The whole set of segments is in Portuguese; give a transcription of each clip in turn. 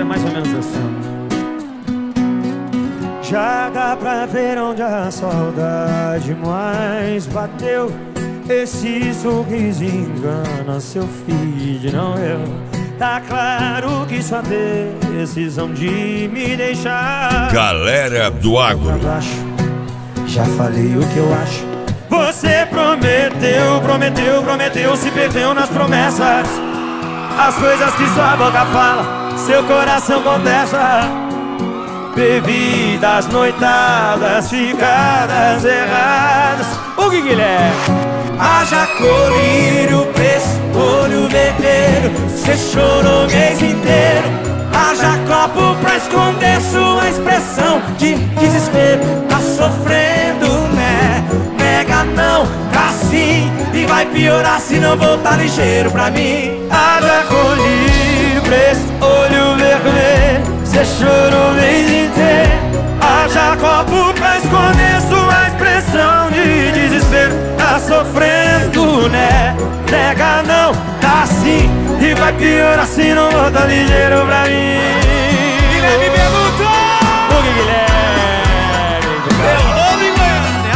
mais ou menos assim. Já dá pra ver onde a saudade mais bateu. Esse sorriso engana seu feed, não eu. Tá claro que sua decisão de me deixar. Galera do Agro. Já falei o que eu acho. Você prometeu, prometeu, prometeu, se perdeu nas promessas. As coisas que sua boca fala, seu coração contesta. Bebidas, noitadas, ficadas erradas. O que Guilherme? Haja colírio, preço, olho vermelho. Cê chorou o mês inteiro. Haja copo pra esconder sua expressão de desespero. Tá sofrendo, né? Nega não, tá sim. E vai piorar se não voltar ligeiro pra mim. Haja colírio, preço, olho vermelho. Cê chorou o mês inteiro. Haja copo pra esconder sua expressão de desespero. Tá sofrendo, né? Nega não, tá sim. E vai piorar se não volta ligeiro pra mim. Guilherme perguntou. O que Guilherme? Eu vou em Goiânia,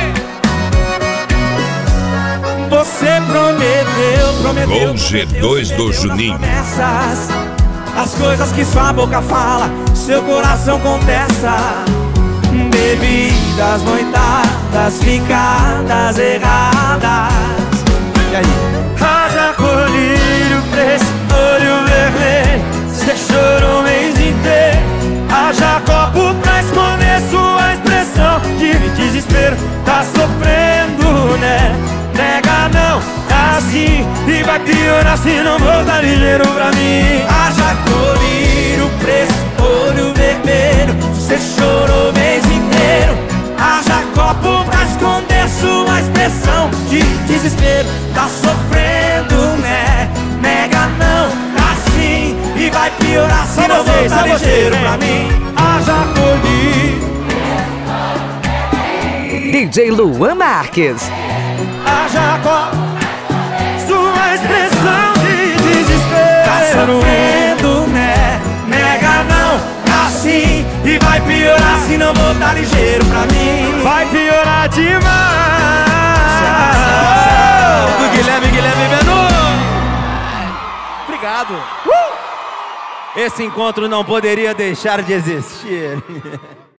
amor. Você prometeu Com G2 do Juninho. As coisas que sua boca fala, seu coração contesta. Bebidas, noitadas, ficadas erradas. E aí? Haja colírio, preço, olho vermelho. Cê chorou o mês inteiro. Haja copo pra esconder sua expressão de desespero. Tá sofrendo, né? Nega não, tá assim. E vai piorar se não voltar ligeiro pra mim. Haja colírio, preço, olho vermelho. Cê chorou o mês inteiro. Haja copo pra esconder sua expressão de desespero. Tá sofrendo, né? Nega não, tá assim. E vai piorar se não voltar ligeiro pra mim. Haja colírio. DJ Luan Marques. Haja copo, sua expressão de desespero. Tá sofrendo, né? Nega não, tá sim. E vai piorar se não voltar ligeiro pra mim. Vai piorar demais. Do Guilherme Menor. Obrigado. Esse encontro não poderia deixar de existir.